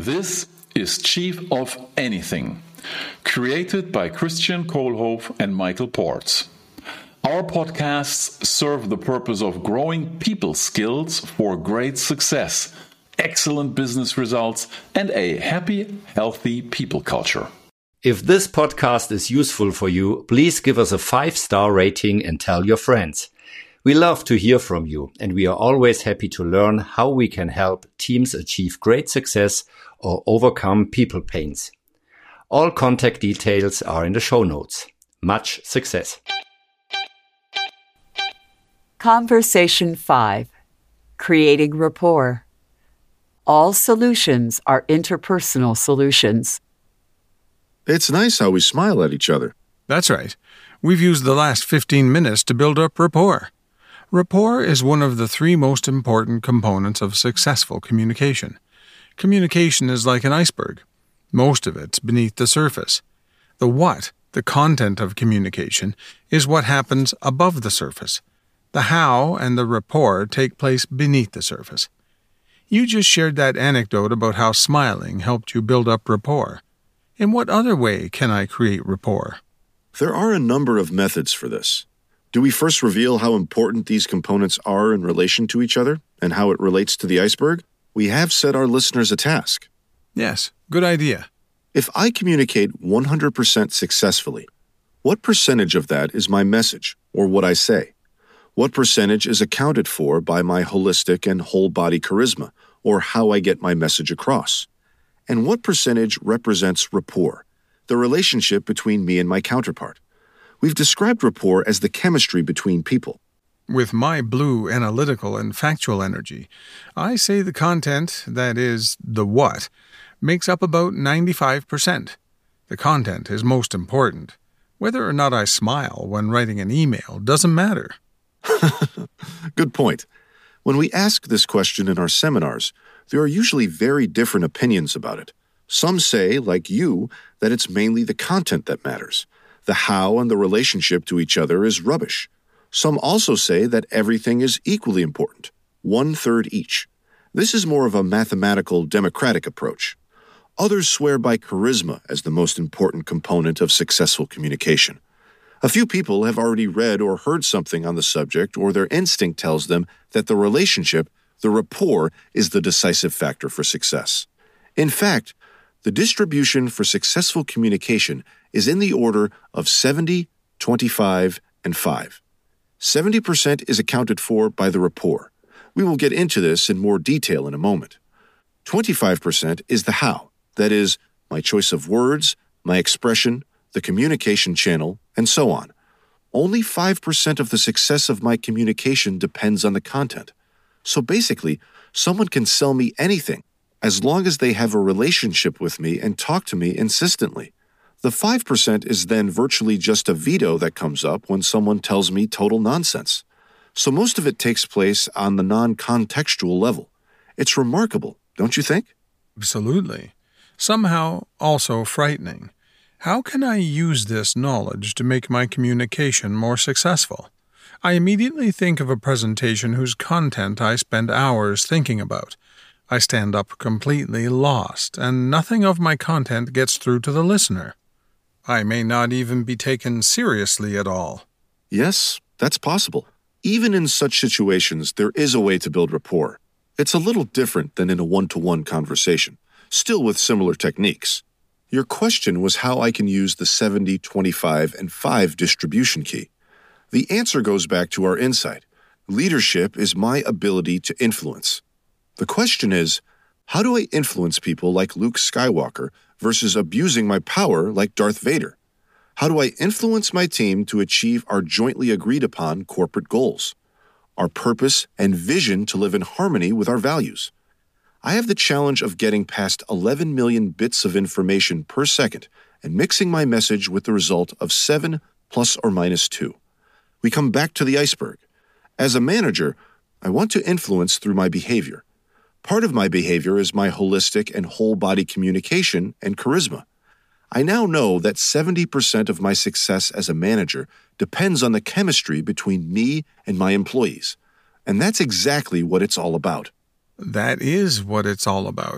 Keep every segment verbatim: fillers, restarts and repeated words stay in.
This is Chief of Anything, created by Christian Kohlhoff and Michael Ports. Our podcasts serve the purpose of growing people skills for great success, excellent business results, and a happy, healthy people culture. If this podcast is useful for you, please give us a five-star rating and tell your friends. We love to hear from you, and we are always happy to learn how we can help teams achieve great success or overcome people pains. All contact details are in the show notes. Much success. Conversation five. Creating rapport. All solutions are interpersonal solutions. It's nice how we smile at each other. That's right. We've used the last fifteen minutes to build up rapport. Rapport is one of the three most important components of successful communication. Communication is like an iceberg. Most of it's beneath the surface. The what, the content of communication, is what happens above the surface. The how and the rapport take place beneath the surface. You just shared that anecdote about how smiling helped you build up rapport. In what other way can I create rapport? There are a number of methods for this. Do we first reveal how important these components are in relation to each other and how it relates to the iceberg? We have set our listeners a task. Yes, good idea. If I communicate one hundred percent successfully, what percentage of that is my message or what I say? What percentage is accounted for by my holistic and whole-body charisma or how I get my message across? And what percentage represents rapport, the relationship between me and my counterpart? We've described rapport as the chemistry between people. With my blue analytical and factual energy, I say the content, that is, the what, makes up about ninety-five percent. The content is most important. Whether or not I smile when writing an email doesn't matter. Good point. When we ask this question in our seminars, there are usually very different opinions about it. Some say, like you, that it's mainly the content that matters. The how and the relationship to each other is rubbish. Some also say that everything is equally important, one-third each. This is more of a mathematical, democratic approach. Others swear by charisma as the most important component of successful communication. A few people have already read or heard something on the subject, or their instinct tells them that the relationship, the rapport, is the decisive factor for success. In fact, the distribution for successful communication is in the order of seventy, twenty-five, and five. seventy percent is accounted for by the rapport. We will get into this in more detail in a moment. twenty-five percent is the how, that is, my choice of words, my expression, the communication channel, and so on. Only five percent of the success of my communication depends on the content. So basically, someone can sell me anything as long as they have a relationship with me and talk to me insistently. The five percent is then virtually just a veto that comes up when someone tells me total nonsense. So most of it takes place on the non-contextual level. It's remarkable, don't you think? Absolutely. Somehow also frightening. How can I use this knowledge to make my communication more successful? I immediately think of a presentation whose content I spend hours thinking about. I stand up completely lost, and nothing of my content gets through to the listener. I may not even be taken seriously at all. Yes, that's possible. Even in such situations, there is a way to build rapport. It's a little different than in a one-to-one conversation, still with similar techniques. Your question was how I can use the seventy, twenty-five, and five distribution key. The answer goes back to our insight. Leadership is my ability to influence. The question is, how do I influence people like Luke Skywalker versus abusing my power like Darth Vader? How do I influence my team to achieve our jointly agreed upon corporate goals, our purpose and vision to live in harmony with our values? I have the challenge of getting past eleven million bits of information per second and mixing my message with the result of seven plus or minus two. We come back to the iceberg. As a manager, I want to influence through my behavior. Part of my behavior is my holistic and whole-body communication and charisma. I now know that seventy percent of my success as a manager depends on the chemistry between me and my employees. And that's exactly what it's all about. That is what it's all about.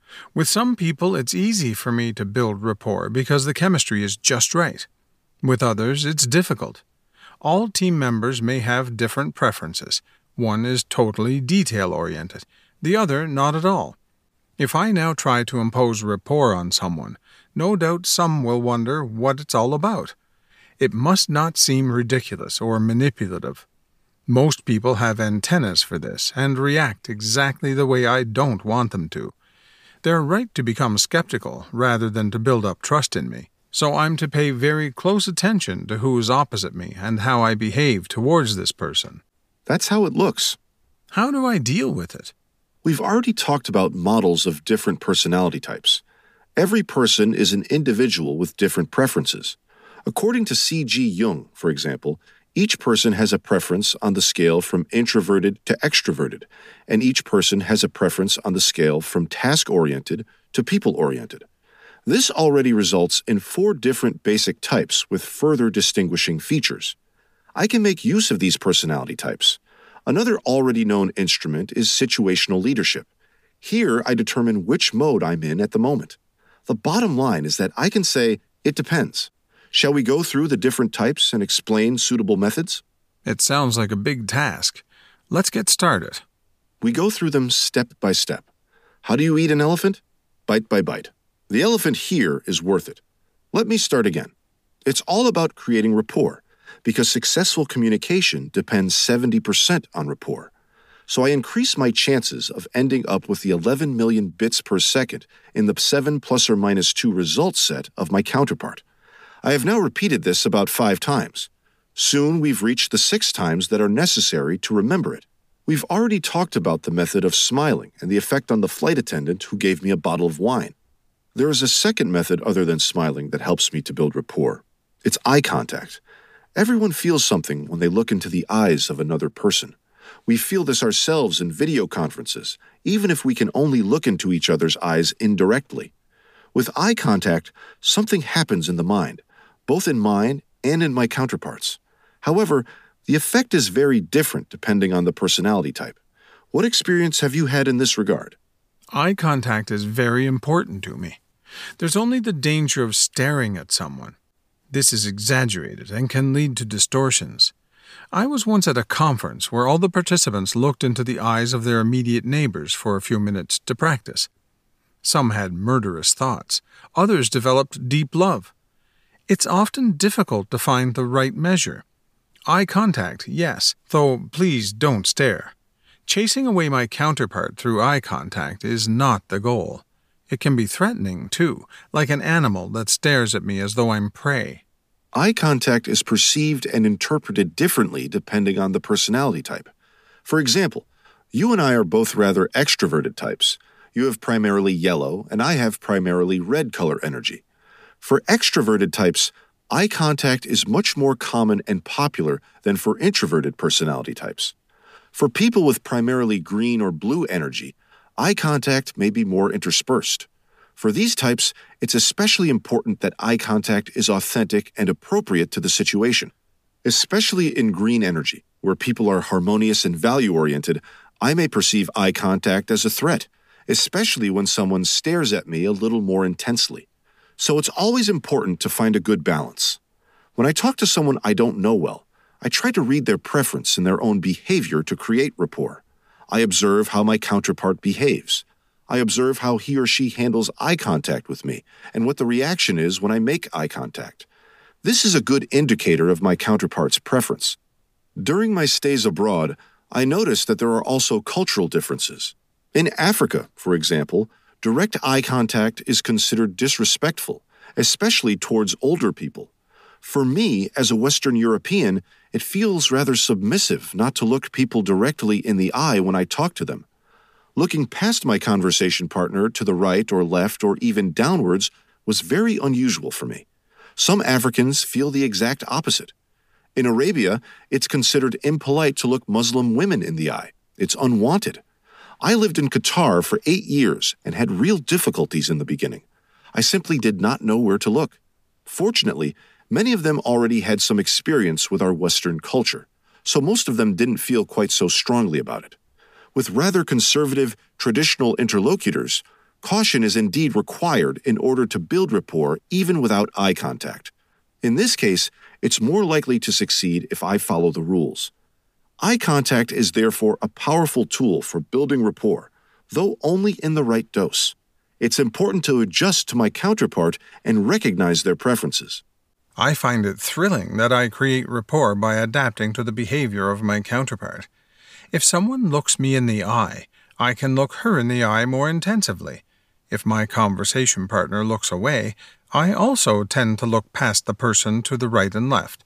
With some people, it's easy for me to build rapport because the chemistry is just right. With others, it's difficult. All team members may have different preferences. One is totally detail-oriented, the other not at all. If I now try to impose rapport on someone, no doubt some will wonder what it's all about. It must not seem ridiculous or manipulative. Most people have antennas for this and react exactly the way I don't want them to. They're right to become skeptical rather than to build up trust in me, so I'm to pay very close attention to who is opposite me and how I behave towards this person. That's how it looks. How do I deal with it? We've already talked about models of different personality types. Every person is an individual with different preferences. According to C G Jung, for example, each person has a preference on the scale from introverted to extroverted, and each person has a preference on the scale from task-oriented to people-oriented. This already results in four different basic types with further distinguishing features. I can make use of these personality types. Another already known instrument is situational leadership. Here, I determine which mode I'm in at the moment. The bottom line is that I can say, it depends. Shall we go through the different types and explain suitable methods? It sounds like a big task. Let's get started. We go through them step by step. How do you eat an elephant? Bite by bite. The elephant here is worth it. Let me start again. It's all about creating rapport, because successful communication depends seventy percent on rapport. So I increase my chances of ending up with the eleven million bits per second in the seven plus or minus two result set of my counterpart. I have now repeated this about five times. Soon we've reached the six times that are necessary to remember it. We've already talked about the method of smiling and the effect on the flight attendant who gave me a bottle of wine. There is a second method other than smiling that helps me to build rapport. It's eye contact. Everyone feels something when they look into the eyes of another person. We feel this ourselves in video conferences, even if we can only look into each other's eyes indirectly. With eye contact, something happens in the mind, both in mine and in my counterparts. However, the effect is very different depending on the personality type. What experience have you had in this regard? Eye contact is very important to me. There's only the danger of staring at someone. This is exaggerated and can lead to distortions. I was once at a conference where all the participants looked into the eyes of their immediate neighbors for a few minutes to practice. Some had murderous thoughts. Others developed deep love. It's often difficult to find the right measure. Eye contact, yes, though please don't stare. Chasing away my counterpart through eye contact is not the goal. It can be threatening, too, like an animal that stares at me as though I'm prey. Eye contact is perceived and interpreted differently depending on the personality type. For example, you and I are both rather extroverted types. You have primarily yellow, and I have primarily red color energy. For extroverted types, eye contact is much more common and popular than for introverted personality types. For people with primarily green or blue energy, eye contact may be more interspersed. For these types, it's especially important that eye contact is authentic and appropriate to the situation. Especially in green energy, where people are harmonious and value-oriented, I may perceive eye contact as a threat, especially when someone stares at me a little more intensely. So it's always important to find a good balance. When I talk to someone I don't know well, I try to read their preference and their own behavior to create rapport. I observe how my counterpart behaves. I observe how he or she handles eye contact with me and what the reaction is when I make eye contact. This is a good indicator of my counterpart's preference. During my stays abroad, I noticed that there are also cultural differences. In Africa, for example, direct eye contact is considered disrespectful, especially towards older people. For me, as a Western European, it feels rather submissive not to look people directly in the eye when I talk to them. Looking past my conversation partner to the right or left or even downwards was very unusual for me. Some Africans feel the exact opposite. In Arabia, it's considered impolite to look Muslim women in the eye. It's unwanted. I lived in Qatar for eight years and had real difficulties in the beginning. I simply did not know where to look. Fortunately, many of them already had some experience with our Western culture, so most of them didn't feel quite so strongly about it. With rather conservative, traditional interlocutors, Caution is indeed required in order to build rapport even without eye contact. In this case, it's more likely to succeed if I follow the rules. Eye contact is therefore a powerful tool for building rapport, though only in the right dose. It's important to adjust to my counterpart and recognize their preferences. I find it thrilling that I create rapport by adapting to the behavior of my counterpart. If someone looks me in the eye, I can look her in the eye more intensively. If my conversation partner looks away, I also tend to look past the person to the right and left.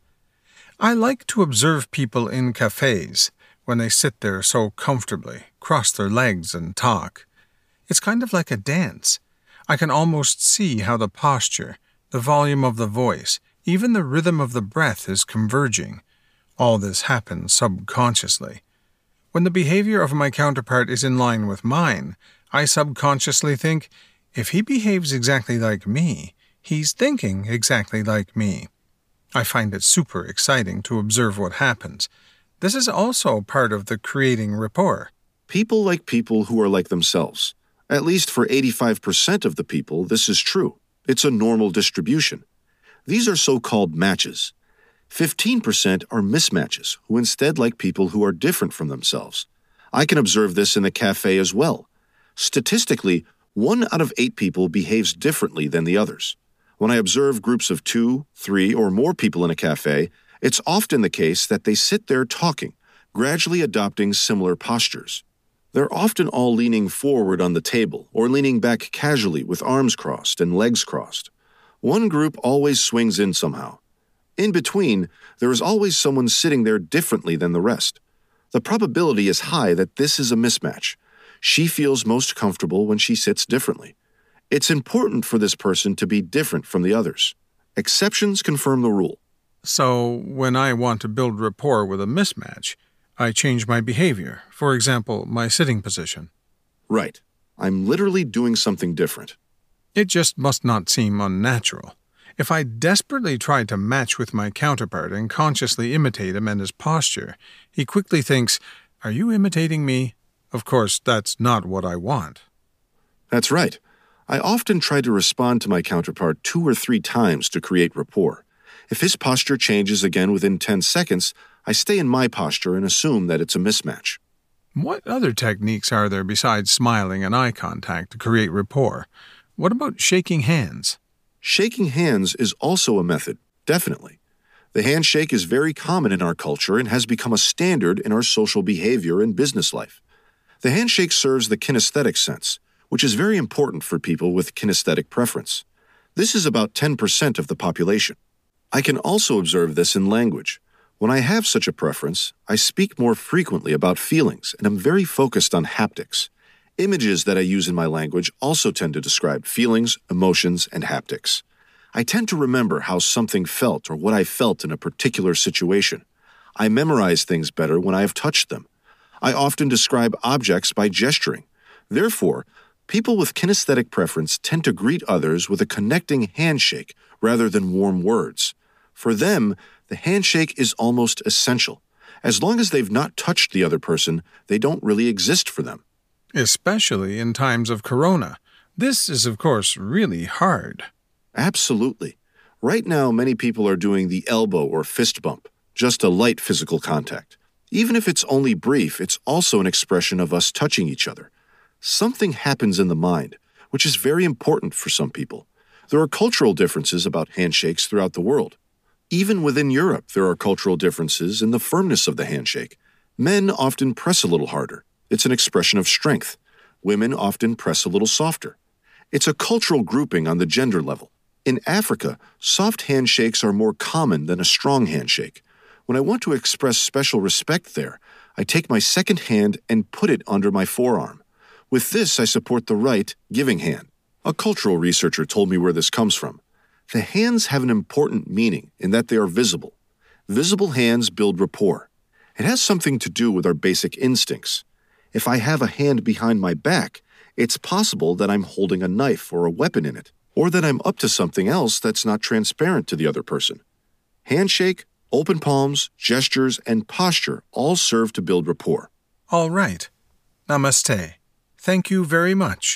I like to observe people in cafes when they sit there so comfortably, cross their legs and talk. It's kind of like a dance. I can almost see how the posture, the volume of the voice, even the rhythm of the breath is converging. All this happens subconsciously. When the behavior of my counterpart is in line with mine, I subconsciously think, if he behaves exactly like me, he's thinking exactly like me. I find it super exciting to observe what happens. This is also part of the creating rapport. People like people who are like themselves. At least for eighty-five percent of the people, this is true. It's a normal distribution. These are so-called matches. fifteen percent are mismatches, who instead like people who are different from themselves. I can observe this in the cafe as well. Statistically, one out of eight people behaves differently than the others. When I observe groups of two, three, or more people in a cafe, it's often the case that they sit there talking, gradually adopting similar postures. They're often all leaning forward on the table or leaning back casually with arms crossed and legs crossed. One group always swings in somehow. In between, there is always someone sitting there differently than the rest. The probability is high that this is a mismatch. She feels most comfortable when she sits differently. It's important for this person to be different from the others. Exceptions confirm the rule. So, when I want to build rapport with a mismatch, I change my behavior, for example, my sitting position. Right. I'm literally doing something different. It just must not seem unnatural. If I desperately try to match with my counterpart and consciously imitate him and his posture, he quickly thinks, "Are you imitating me?" Of course, that's not what I want. That's right. I often try to respond to my counterpart two or three times to create rapport. If his posture changes again within ten seconds, I stay in my posture and assume that it's a mismatch. What other techniques are there besides smiling and eye contact to create rapport? What about shaking hands? Shaking hands is also a method, definitely. The handshake is very common in our culture and has become a standard in our social behavior and business life. The handshake serves the kinesthetic sense, which is very important for people with kinesthetic preference. This is about ten percent of the population. I can also observe this in language. When I have such a preference, I speak more frequently about feelings and am very focused on haptics. Images that I use in my language also tend to describe feelings, emotions, and haptics. I tend to remember how something felt or what I felt in a particular situation. I memorize things better when I have touched them. I often describe objects by gesturing. Therefore, people with kinesthetic preference tend to greet others with a connecting handshake rather than warm words. For them, the handshake is almost essential. As long as they've not touched the other person, they don't really exist for them. Especially in times of corona. This is, of course, really hard. Absolutely. Right now, many people are doing the elbow or fist bump, just a light physical contact. Even if it's only brief, it's also an expression of us touching each other. Something happens in the mind, which is very important for some people. There are cultural differences about handshakes throughout the world. Even within Europe, there are cultural differences in the firmness of the handshake. Men often press a little harder. It's an expression of strength. Women often press a little softer. It's a cultural grouping on the gender level. In Africa, soft handshakes are more common than a strong handshake. When I want to express special respect there, I take my second hand and put it under my forearm. With this, I support the right, giving hand. A cultural researcher told me where this comes from. The hands have an important meaning in that they are visible. Visible hands build rapport. It has something to do with our basic instincts. If I have a hand behind my back, it's possible that I'm holding a knife or a weapon in it, or that I'm up to something else that's not transparent to the other person. Handshake, open palms, gestures, and posture all serve to build rapport. All right. Namaste. Thank you very much.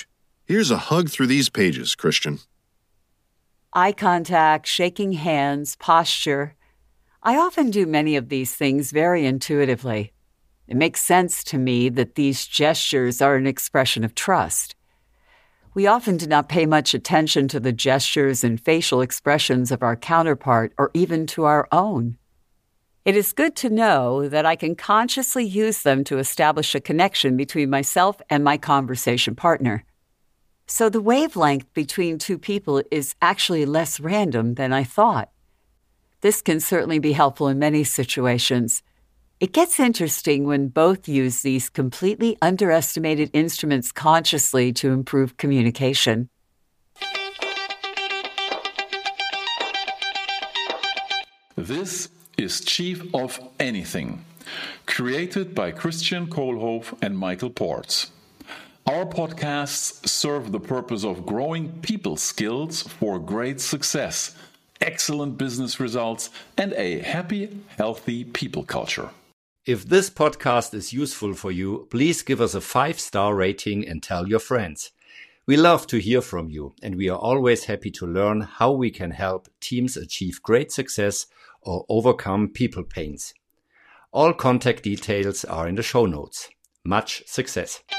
Here's a hug through these pages, Christian. Eye contact, shaking hands, posture. I often do many of these things very intuitively. It makes sense to me that these gestures are an expression of trust. We often do not pay much attention to the gestures and facial expressions of our counterpart or even to our own. It is good to know that I can consciously use them to establish a connection between myself and my conversation partner. So the wavelength between two people is actually less random than I thought. This can certainly be helpful in many situations. It gets interesting when both use these completely underestimated instruments consciously to improve communication. This is Chief of Anything, created by Christian Kohlhoff and Michael Ports. Our podcasts serve the purpose of growing people skills for great success, excellent business results, and a happy, healthy people culture. If this podcast is useful for you, please give us a five-star rating and tell your friends. We love to hear from you, and we are always happy to learn how we can help teams achieve great success or overcome people pains. All contact details are in the show notes. Much success!